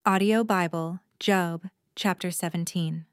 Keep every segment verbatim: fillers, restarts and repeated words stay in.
Audio Bible, Job, chapter seventeen.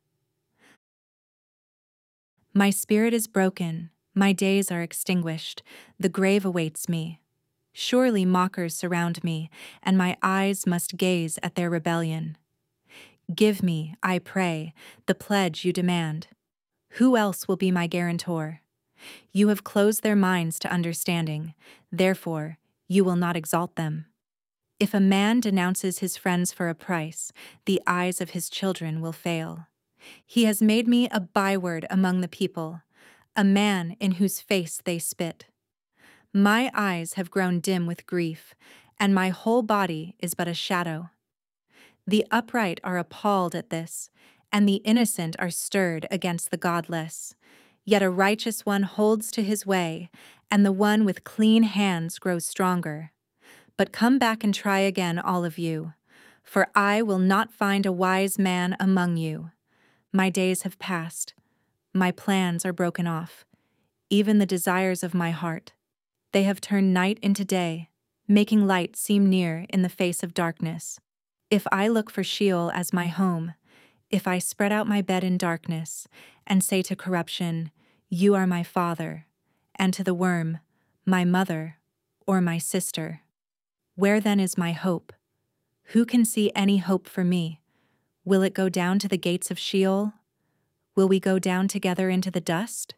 My spirit is broken, my days are extinguished, the grave awaits me. Surely mockers surround me, and my eyes must gaze at their rebellion. Give me, I pray, the pledge you demand. Who else will be my guarantor? You have closed their minds to understanding, therefore you will not exalt them. If a man denounces his friends for a price, the eyes of his children will fail. He has made me a byword among the people, a man in whose face they spit. My eyes have grown dim with grief, and my whole body is but a shadow. The upright are appalled at this, and the innocent are stirred against the godless. Yet a righteous one holds to his way, and the one with clean hands grows stronger. But come back and try again, all of you, for I will not find a wise man among you. My days have passed. My plans are broken off, even the desires of my heart. They have turned night into day, making light seem near in the face of darkness. If I look for Sheol as my home, if I spread out my bed in darkness and say to corruption, "You are my father," and to the worm, "My mother," or "My sister," where then is my hope? Who can see any hope for me? Will it go down to the gates of Sheol? Will we go down together into the dust?